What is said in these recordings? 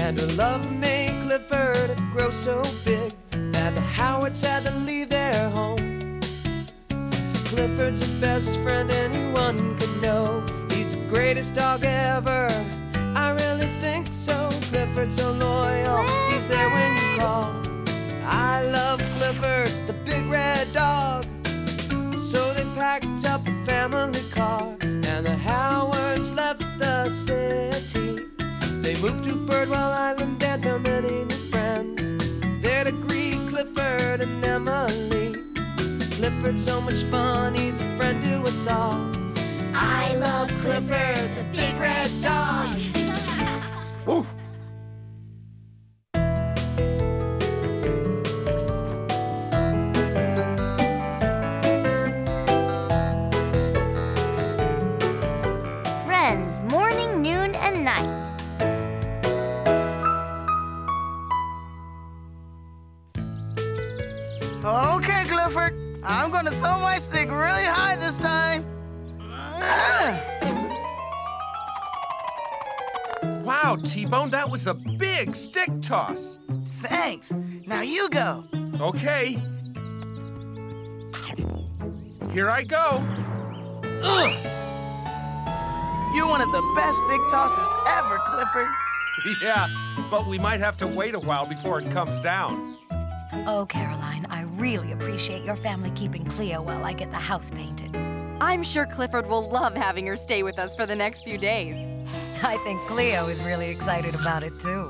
And her love made Clifford grow so big that the Howards had to leave their home. Clifford's the best friend anyone could know. He's the greatest dog ever, I really think so. Clifford's so loyal, he's there when you call. I love Clifford, the big red dog. So they packed up a family car, and the Howards left the city. They moved to Birdwell Island and found many new friends there to greet Clifford and Emily. Clifford's so much fun, he's a friend to us all. I love Clifford, the big red dog. Woo! Friends, morning, noon, and night. Okay, Clifford. I'm gonna throw my stick really high this time. Wow, T-Bone, that was a big stick toss. Thanks. Now you go. Okay. Here I go. Ugh. You're one of the best stick tossers ever, Clifford. Yeah, but we might have to wait a while before it comes down. Oh, Caroline, I really appreciate your family keeping Cleo while I get the house painted. I'm sure Clifford will love having her stay with us for the next few days. I think Cleo is really excited about it, too.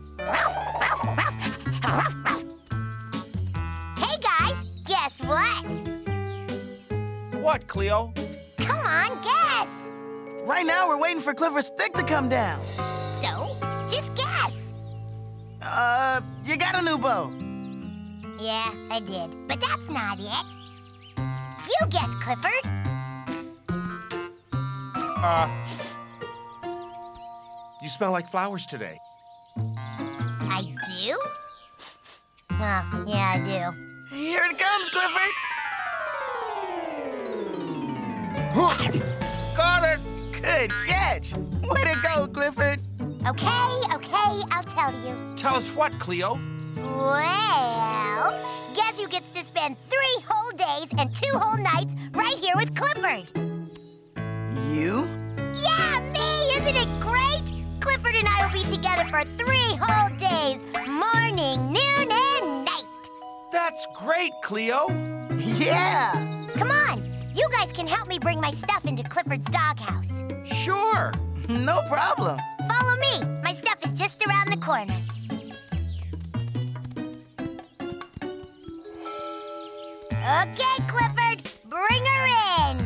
Hey, guys, guess what? What, Cleo? Come on, guess. Right now, we're waiting for Clifford's stick to come down. So, just guess. You got a new bow. Yeah, I did. But that's not it. You guess, Clifford. You smell like flowers today. I do? Yeah, I do. Here it comes, Clifford. Got it! Good catch. Way to go, Clifford. Okay, I'll tell you. Tell us what, Cleo? Well, guess who gets to spend 3 whole days and 2 whole nights right here with Clifford? You? Yeah, me! Isn't it great? Clifford and I will be together for 3 whole days, morning, noon, and night. That's great, Cleo. Yeah. Come on, you guys can help me bring my stuff into Clifford's doghouse. Sure. No problem. Follow me. My stuff is just around the corner. Okay, Clifford, bring her in.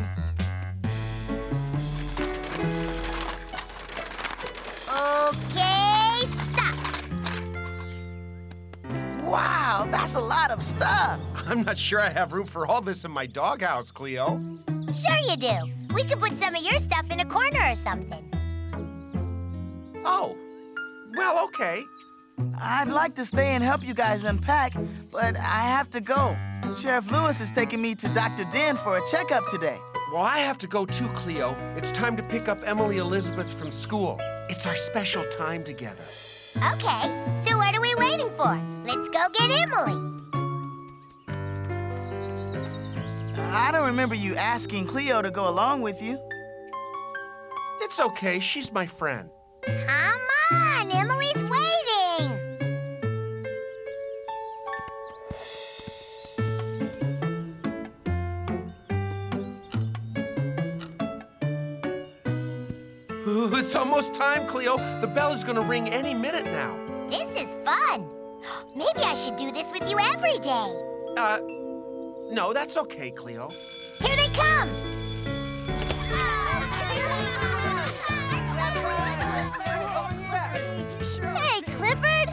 Okay, stop. Wow, that's a lot of stuff. I'm not sure I have room for all this in my doghouse, Cleo. Sure you do. We could put some of your stuff in a corner or something. Oh, well, okay. I'd like to stay and help you guys unpack, but I have to go. Sheriff Lewis is taking me to Dr. Den for a checkup today. Well, I have to go too, Cleo. It's time to pick up Emily Elizabeth from school. It's our special time together. Okay, so what are we waiting for? Let's go get Emily. I don't remember you asking Cleo to go along with you. It's okay. She's my friend. Come on, Emily's waiting. Ooh, it's almost time, Cleo. The bell is going to ring any minute now. This is fun. Maybe I should do this with you every day. No, that's okay, Cleo. Here they come. Hey, Clifford.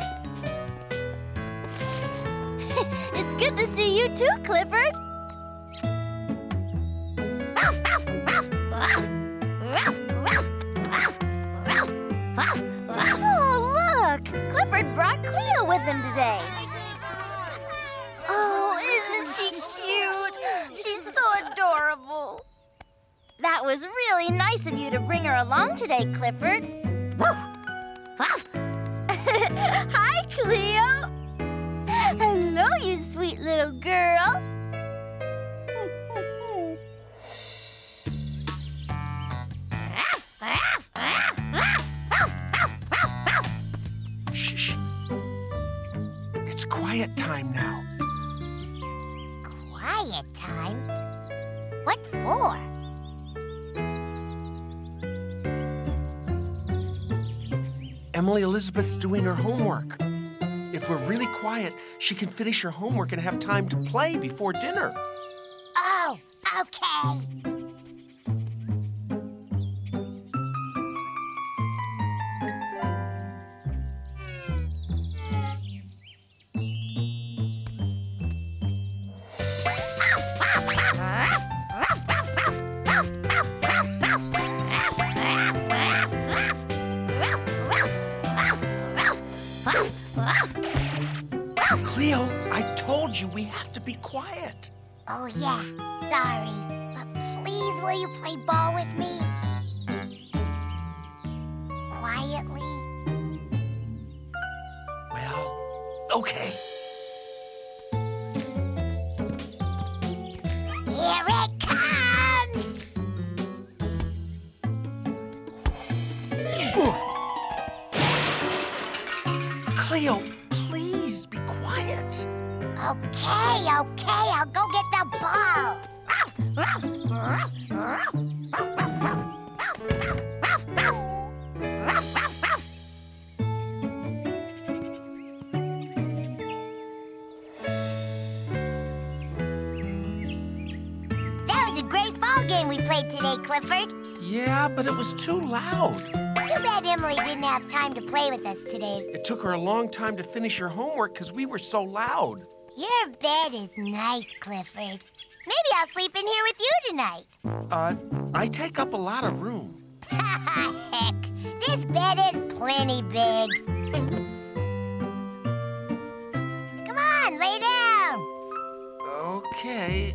It's good to see you too, Clifford. Oh, look! Clifford brought Cleo with him today. Oh, isn't she cute? She's so adorable. That was really nice of you to bring her along today, Clifford. little girl. Shh. It's quiet time now. Quiet time? What for? Emily Elizabeth's doing her homework. If we're really quiet, she can finish her homework and have time to play before dinner. Oh, okay. Cleo, I told you we have to be quiet. Oh, yeah. Sorry. But please, will you play ball with me? Quietly? Well, okay. Here it comes! Cleo, please be quiet. Okay, I'll go get the ball. That was a great ball game we played today, Clifford. Yeah, but it was too loud. Too bad Emily didn't have time to play with us today. It took her a long time to finish her homework because we were so loud. Your bed is nice, Clifford. Maybe I'll sleep in here with you tonight. I take up a lot of room. Heck, this bed is plenty big. Come on, lay down. Okay.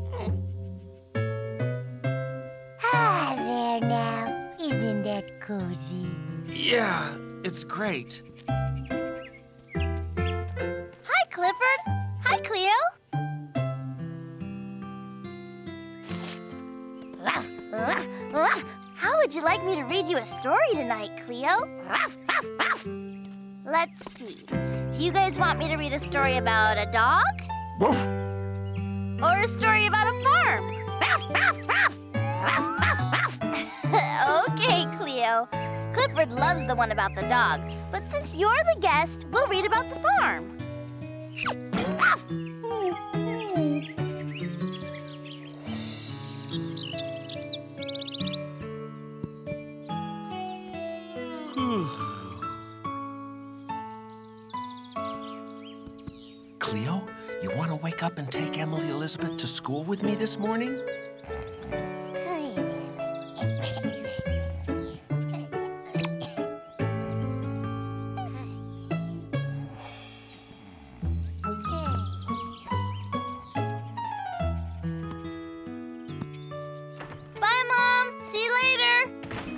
Ah, there now. Isn't that cozy? Yeah, it's great. Hi, Clifford. Hi, Cleo. How would you like me to read you a story tonight, Cleo? Let's see. Do you guys want me to read a story about a dog? Woof. Or a story about a farm? Okay, Cleo. Clifford loves the one about the dog, but since you're the guest, we'll read about the farm. Cleo, you want to wake up and take Emily Elizabeth to school with me this morning? Bye, Mom. See you later.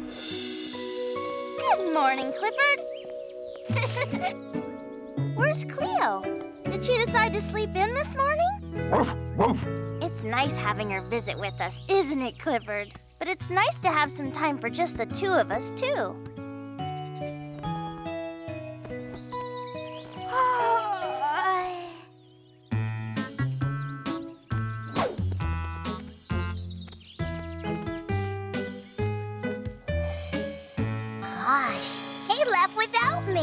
Good morning, Clifford. Where's Cleo? Did she decide to sleep in this morning? Woof, woof. It's nice having her visit with us, isn't it, Clifford? But it's nice to have some time for just the two of us, too. Gosh, he left without me.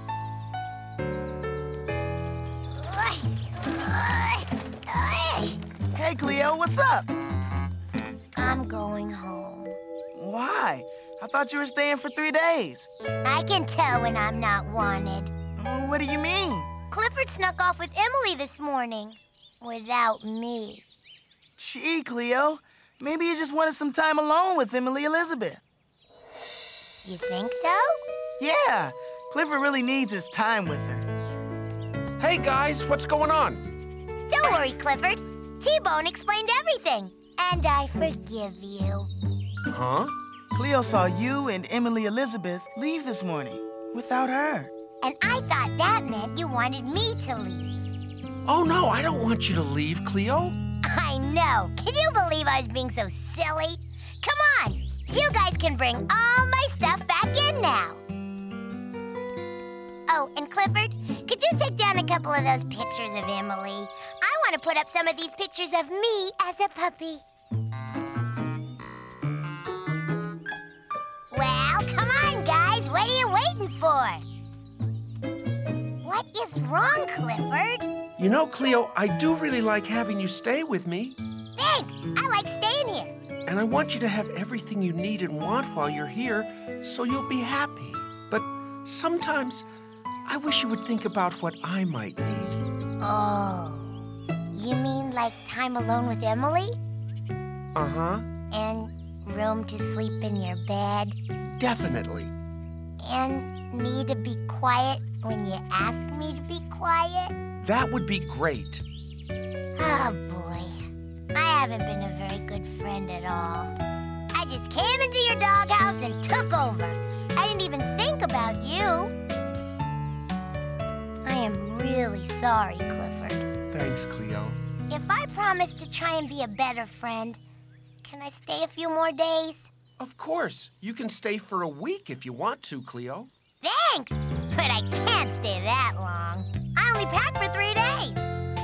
Hey, Cleo, what's up? I'm going home. Why? I thought you were staying for 3 days. I can tell when I'm not wanted. What do you mean? Clifford snuck off with Emily this morning. Without me. Gee, Cleo, maybe you just wanted some time alone with Emily Elizabeth. You think so? Yeah, Clifford really needs his time with her. Hey, guys, what's going on? Don't worry, Clifford. T-Bone explained everything. And I forgive you. Huh? Cleo saw you and Emily Elizabeth leave this morning without her. And I thought that meant you wanted me to leave. Oh, no, I don't want you to leave, Cleo. I know. Can you believe I was being so silly? Come on. You guys can bring all my stuff back in now. Oh, and Clifford, could you take down a couple of those pictures of Emily? I want to put up some of these pictures of me as a puppy. Well, come on, guys. What are you waiting for? What is wrong, Clifford? You know, Cleo, I do really like having you stay with me. Thanks. I like staying here. And I want you to have everything you need and want while you're here, so you'll be happy. But sometimes, I wish you would think about what I might need. Oh. You mean like time alone with Emily? Uh-huh. And room to sleep in your bed? Definitely. And me to be quiet when you ask me to be quiet? That would be great. Oh, boy. I haven't been a very good friend at all. I just came into your doghouse and took over. I didn't even think about you. I am really sorry, Clifford. Thanks, Cleo. If I promise to try and be a better friend, can I stay a few more days? Of course. You can stay for a week if you want to, Cleo. Thanks, but I can't stay that long. I only packed for 3 days.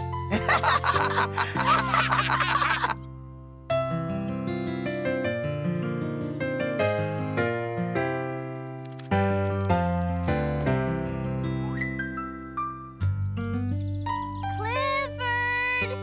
Clifford!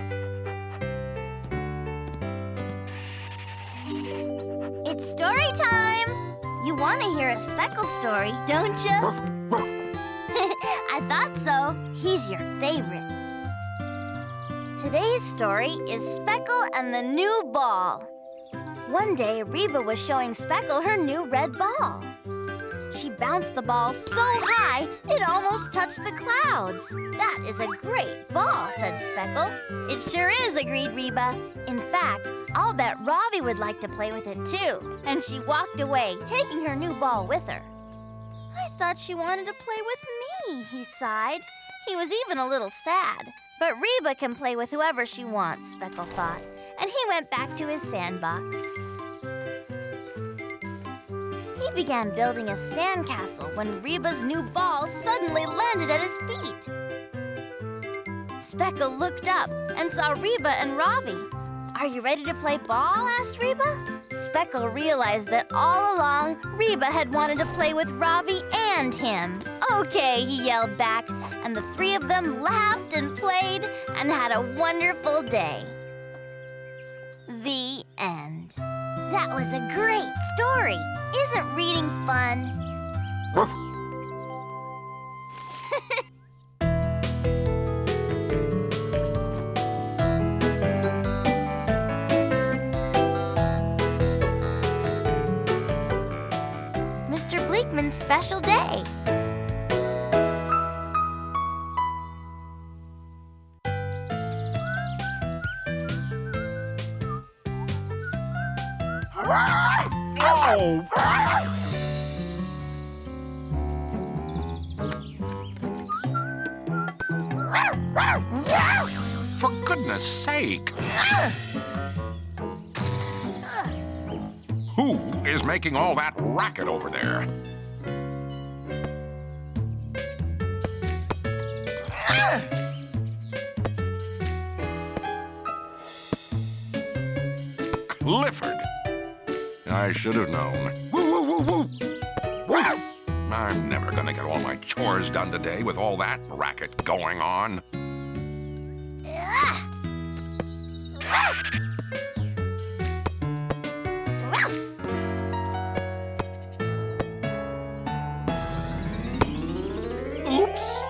It's story time! You want to hear a Speckle story, don't you? I thought so. He's your favorite. Today's story is Speckle and the New Ball. One day, Reba was showing Speckle her new red ball. She bounced the ball so high, it almost touched the clouds. That is a great ball, said Speckle. It sure is, agreed Reba. In fact, I'll bet Ravi would like to play with it too. And she walked away, taking her new ball with her. I thought she wanted to play with me, he sighed. He was even a little sad. But Reba can play with whoever she wants, Speckle thought. And he went back to his sandbox. He began building a sandcastle when Reba's new ball suddenly landed at his feet. Speckle looked up and saw Reba and Ravi. Are you ready to play ball? Asked Reba. Speckle realized that all along, Reba had wanted to play with Ravi and him. Okay, he yelled back, and the three of them laughed and played and had a wonderful day. The end. That was a great story. Isn't reading fun? Mr. Bleakman's special day. For goodness sake! Who is making all that racket over there? Clifford! I should have known. Woo, woo, woo, woo! Woo! I'm never gonna get all my chores done today with all that racket going on. Oops!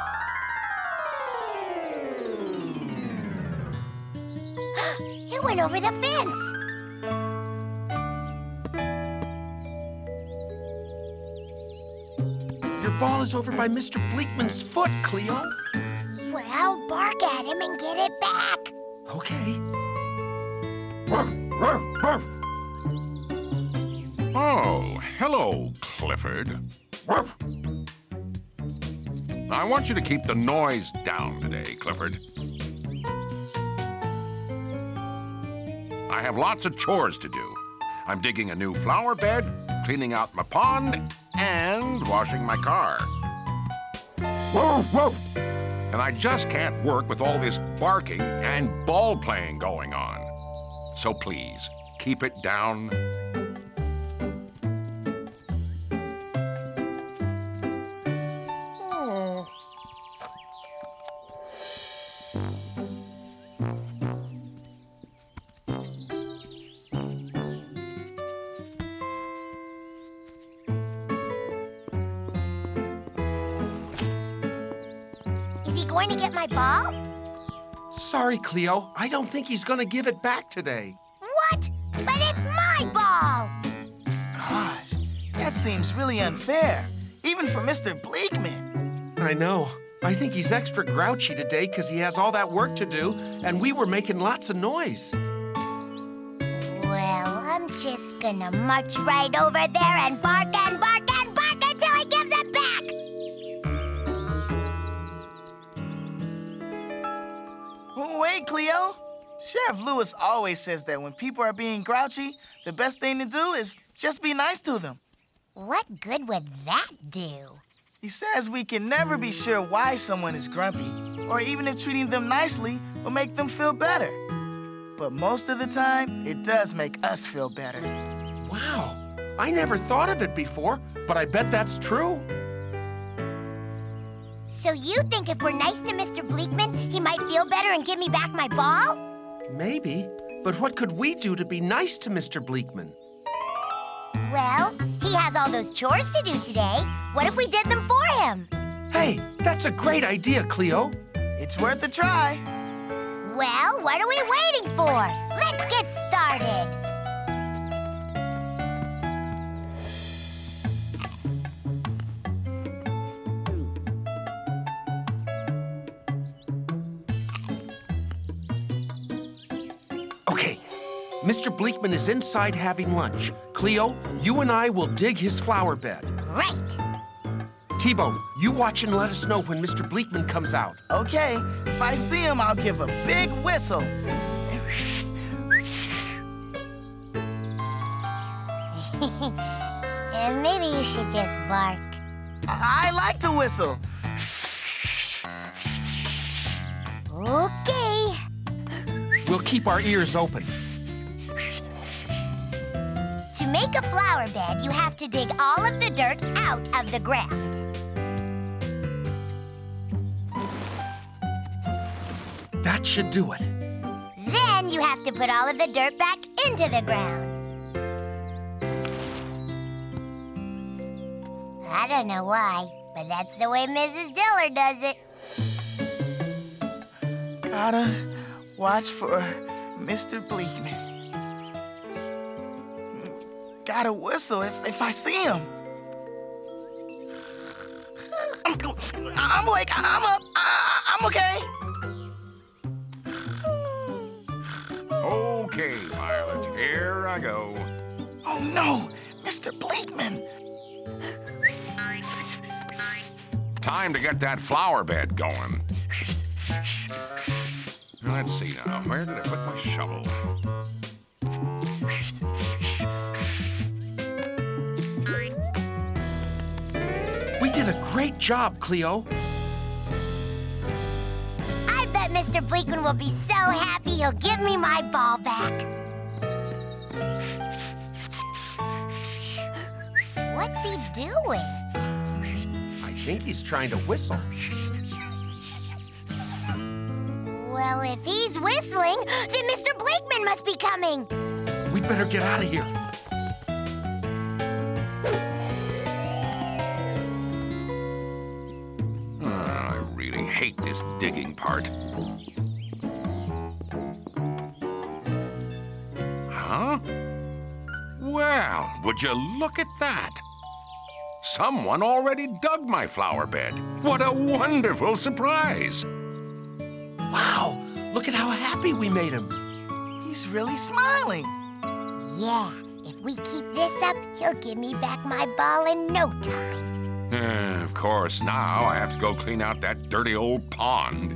It went over the fence. Your ball is over by Mr. Bleakman's foot, Cleo. Well, bark at him and get it back. Okay. Oh, hello, Clifford. I want you to keep the noise down today, Clifford. I have lots of chores to do. I'm digging a new flower bed, cleaning out my pond, and washing my car. Whoa, whoa! And I just can't work with all this barking and ball playing going on. So please, keep it down. Is he going to get my ball? Sorry, Cleo. I don't think he's gonna give it back today. What? But it's my ball! Gosh, that seems really unfair, even for Mr. Bleakman. I know. I think he's extra grouchy today because he has all that work to do, and we were making lots of noise. Well, I'm just gonna march right over there and bark and bark and bark until he gives it back! Wait, Cleo. Sheriff Lewis always says that when people are being grouchy, the best thing to do is just be nice to them. What good would that do? He says we can never be sure why someone is grumpy, or even if treating them nicely will make them feel better. But most of the time, it does make us feel better. Wow. I never thought of it before, but I bet that's true. So you think if we're nice to Mr. Bleakman, he might feel better and give me back my ball? Maybe. But what could we do to be nice to Mr. Bleakman? Well, he has all those chores to do today. What if we did them for him? Hey, that's a great idea, Cleo. It's worth a try. Well, what are we waiting for? Let's get started. Okay, Mr. Bleakman is inside having lunch. Cleo, you and I will dig his flower bed. Right. T-Bone, you watch and let us know when Mr. Bleakman comes out. Okay, if I see him, I'll give a big whistle. And maybe you should just bark. I like to whistle. Okay. We'll keep our ears open. To make a flower bed, you have to dig all of the dirt out of the ground. That should do it. Then you have to put all of the dirt back into the ground. I don't know why, but that's the way Mrs. Diller does it. Gotta watch for Mr. Bleakman. Gotta whistle if I see him. I'm awake. I'm up. I'm okay. Okay, Violet, here I go. Oh no, Mr. Bleakman. Time to get that flower bed going. Let's see now. Where did I put my shovel? We did a great job, Cleo. I bet Mr. Bleakman will be so happy he'll give me my ball back. What's he doing? I think he's trying to whistle. Well, if he's whistling, then Mr. Bleakman must be coming. We'd better get out of here. I really hate this digging part. Huh? Well, would you look at that? Someone already dug my flower bed. What a wonderful surprise! Wow, look at how happy we made him. He's really smiling. Yeah, if we keep this up, he'll give me back my ball in no time. Of course, now I have to go clean out that dirty old pond.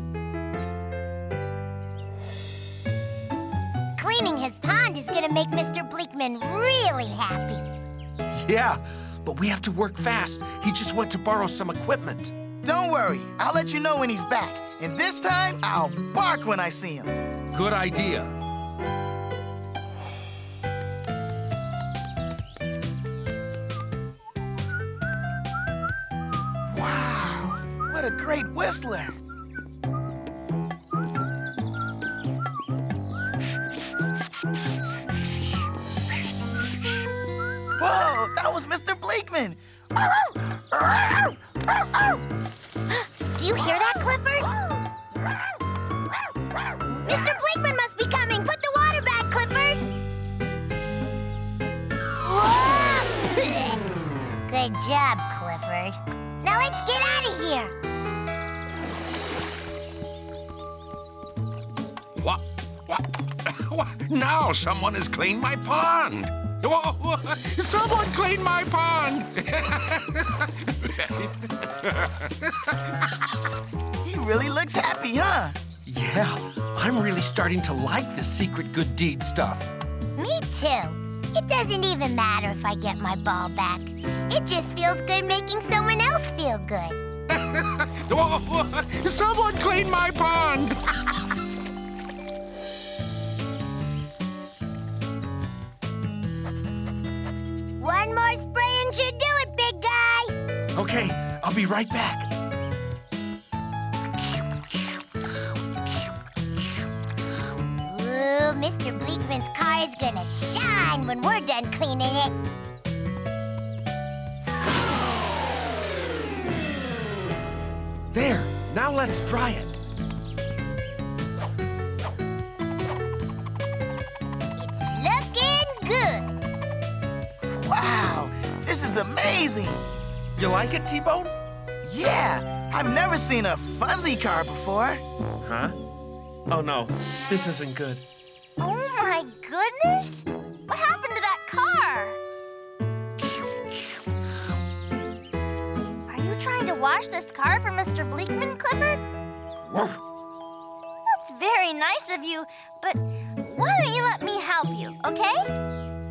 Cleaning his pond is gonna make Mr. Bleakman really happy. Yeah, but we have to work fast. He just went to borrow some equipment. Don't worry, I'll let you know when he's back. And this time, I'll bark when I see him. Good idea. Wow, what a great whistler. Whoa, that was Mr. Bleakman. Do you hear that, Clifford? Mr. Bleakman must be coming. Put the water back, Clifford. Whoa! Good job, Clifford. Now let's get out of here. What? Now someone has cleaned my pond. Someone cleaned my pond. He really looks happy, huh? Yeah, I'm really starting to like this secret good deed stuff. Me too. It doesn't even matter if I get my ball back. It just feels good making someone else feel good. Someone cleaned my pond. One more spraying should do it, big guy. Okay, I'll be right back. Ooh, Mr. Bleakman's car is gonna shine when we're done cleaning it. There, now let's dry it. It's looking good. Wow, this is amazing. You like it, T-Bone? Yeah, I've never seen a fuzzy car before. Huh? Oh no, this isn't good. Oh my goodness! What happened to that car? Are you trying to wash this car for Mr. Bleakman, Clifford? That's very nice of you, but why don't you let me help you, okay?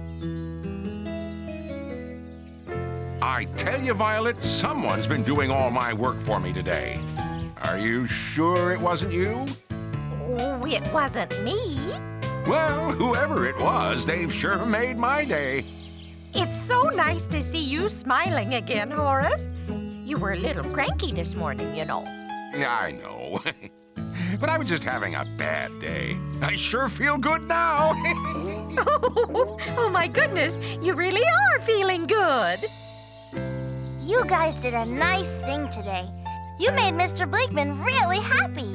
I tell you, Violet, someone's been doing all my work for me today. Are you sure it wasn't you? Oh, it wasn't me. Well, whoever it was, they've sure made my day. It's so nice to see you smiling again, Horace. You were a little cranky this morning, you know. I know. But I was just having a bad day. I sure feel good now. Oh, my goodness, you really are feeling good. You guys did a nice thing today. You made Mr. Bleakman really happy.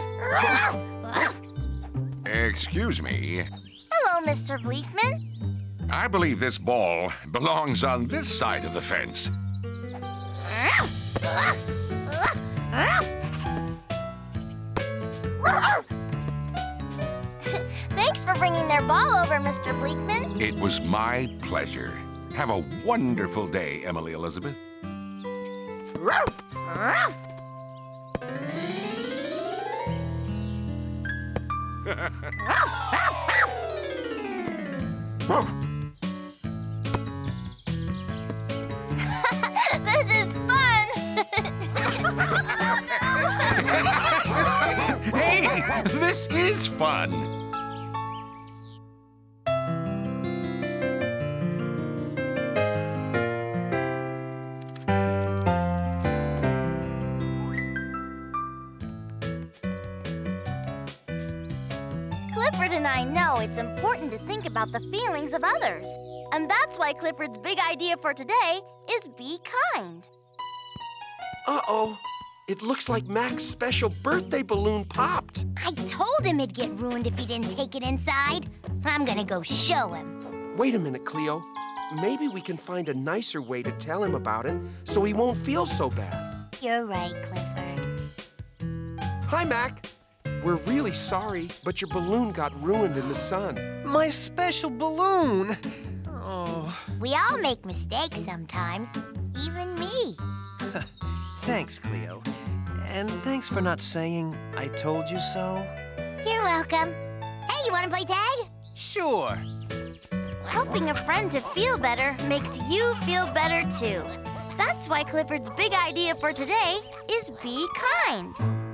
Excuse me. Hello, Mr. Bleakman. I believe this ball belongs on this side of the fence. Thanks for bringing their ball over, Mr. Bleakman. It was my pleasure. Have a wonderful day, Emily Elizabeth. This is fun. Hey, this is fun. Clifford and I know it's important to think about the feelings of others. And that's why Clifford's big idea for today is be kind. Uh-oh. It looks like Mac's special birthday balloon popped. I told him it'd get ruined if he didn't take it inside. I'm gonna go show him. Wait a minute, Cleo. Maybe we can find a nicer way to tell him about it so he won't feel so bad. You're right, Clifford. Hi, Mac. We're really sorry, but your balloon got ruined in the sun. My special balloon. Oh. We all make mistakes sometimes, even me. Thanks, Cleo. And thanks for not saying, I told you so. You're welcome. Hey, you want to play tag? Sure. Helping a friend to feel better makes you feel better too. That's why Clifford's big idea for today is be kind.